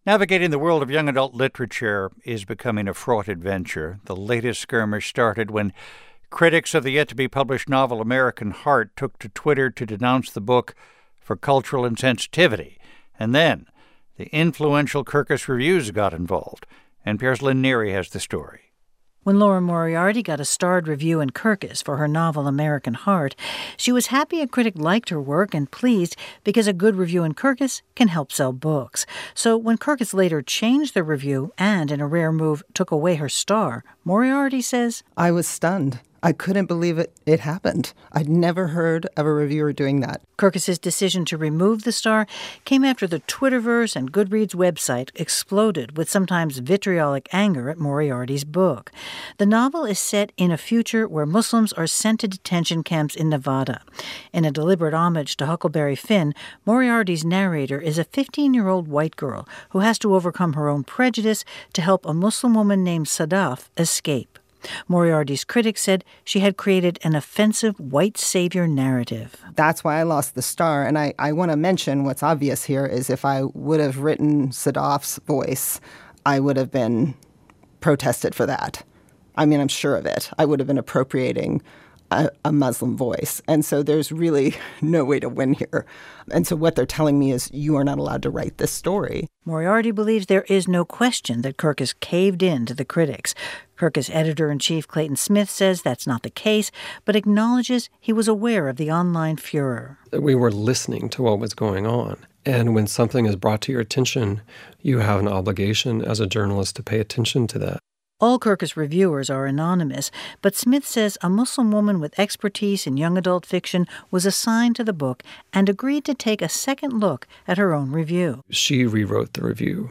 Navigating the world of young adult literature is becoming a fraught adventure. The latest skirmish started when critics of the yet-to-be-published novel American Heart took to Twitter to denounce the book for cultural insensitivity. And then the influential Kirkus Reviews got involved. NPR's Lynn Neary has the story. When Laura Moriarty got a starred review in Kirkus for her novel American Heart, she was happy a critic liked her work and pleased because a good review in Kirkus can help sell books. So when Kirkus later changed the review and, in a rare move, took away her star, Moriarty says, I was stunned. I couldn't believe it happened. I'd never heard of a reviewer doing that. Kirkus's decision to remove the star came after the Twitterverse and Goodreads website exploded with sometimes vitriolic anger at Moriarty's book. The novel is set in a future where Muslims are sent to detention camps in Nevada. In a deliberate homage to Huckleberry Finn, Moriarty's narrator is a 15-year-old white girl who has to overcome her own prejudice to help a Muslim woman named Sadaf escape. Moriarty's critics said she had created an offensive white savior narrative. That's why I lost the star. And I want to mention what's obvious here is if I would have written Sadaf's voice, I would have been protested for that. I mean, I'm sure of it. I would have been appropriating a Muslim voice. And so there's really no way to win here. And so what they're telling me is you are not allowed to write this story. Moriarty believes there is no question that Kirkus caved in to the critics. Kirkus editor-in-chief Clayton Smith says that's not the case, but acknowledges he was aware of the online furor. We were listening to what was going on. And when something is brought to your attention, you have an obligation as a journalist to pay attention to that. All Kirkus reviewers are anonymous, but Smith says a Muslim woman with expertise in young adult fiction was assigned to the book and agreed to take a second look at her own review. She rewrote the review.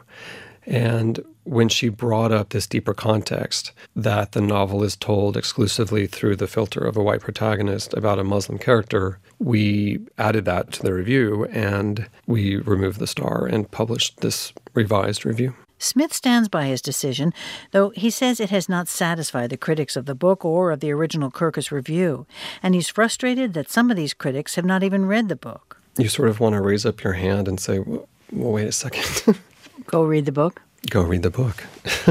And when she brought up this deeper context that the novel is told exclusively through the filter of a white protagonist about a Muslim character, we added that to the review and we removed the star and published this revised review. Smith stands by his decision, though he says it has not satisfied the critics of the book or of the original Kirkus Review, and he's frustrated that some of these critics have not even read the book. You sort of want to raise up your hand and say, well wait a second. Go read the book? Go read the book.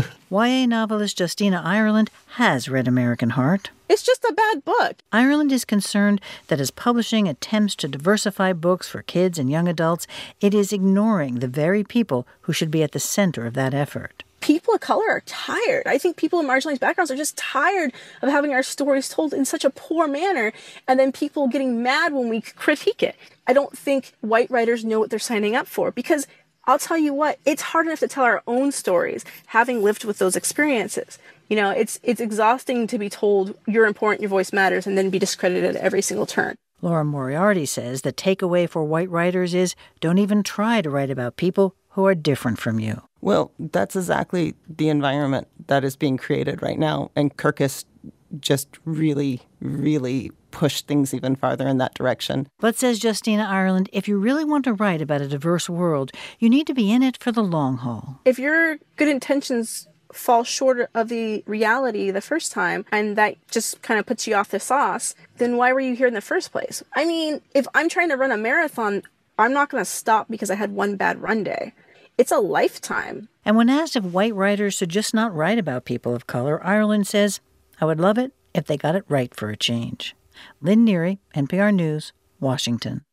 YA novelist Justina Ireland has read American Heart. It's just a bad book. Ireland is concerned that as publishing attempts to diversify books for kids and young adults, it is ignoring the very people who should be at the center of that effort. People of color are tired. I think people in marginalized backgrounds are just tired of having our stories told in such a poor manner and then people getting mad when we critique it. I don't think white writers know what they're signing up for because I'll tell you what, it's hard enough to tell our own stories, having lived with those experiences. You know, it's exhausting to be told you're important, your voice matters, and then be discredited at every single turn. Laura Moriarty says the takeaway for white writers is don't even try to write about people who are different from you. Well, that's exactly the environment that is being created right now. And Kirkus just really, really pushed things even farther in that direction. But, says Justina Ireland, if you really want to write about a diverse world, you need to be in it for the long haul. If your good intentions fall short of the reality the first time, and that just kind of puts you off the sauce, then why were you here in the first place? I mean, if I'm trying to run a marathon, I'm not going to stop because I had one bad run day. It's a lifetime. And when asked if white writers should just not write about people of color, Ireland says, I would love it if they got it right for a change. Lynn Neary, NPR News, Washington.